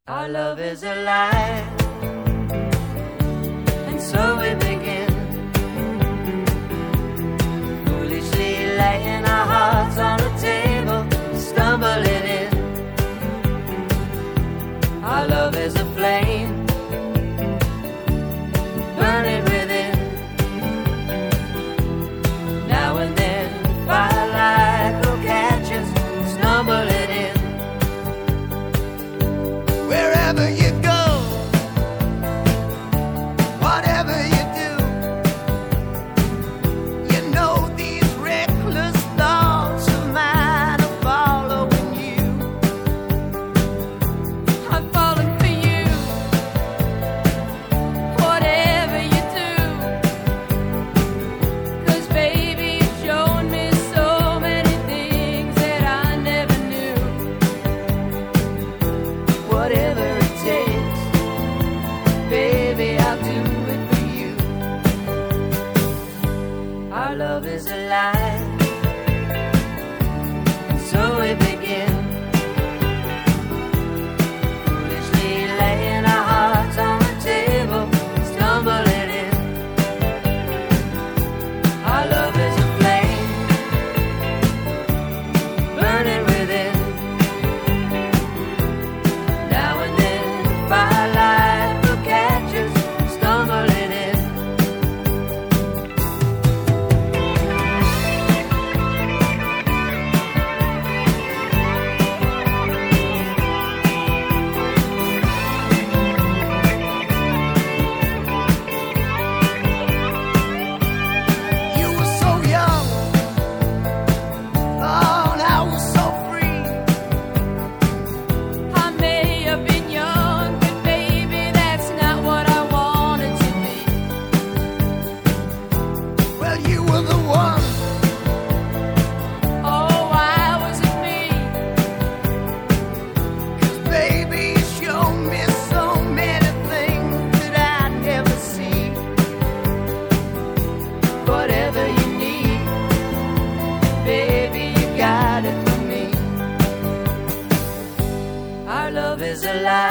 Our love is alive, and so we begin, foolishly laying our hearts on the table, stumbling in. Our love is a flame, burning within. Now and then, firelight will catch us, stumbling in. Wherever you go, whatever you do, you know these reckless thoughts of mine are following you. I'm falling for you, whatever you do, 'cause baby you've shown me so many things that I never knew. Whatever it takes, baby, I'll do it for you. Our love is alive, and so we begin, foolishly laying our hearts on the table, stumbling in. Our love is a flame, burning within. Now and then, firelight will catch us, stumbling in. You were so young, oh, and I was so free. I may have been young, but baby that's not what I wanted to be. Well, you were the one. Oh, why was it me? 'Cause baby, you showed me so many things that I'd never see. Whatever you need, baby, you got it for me. Our love is alive,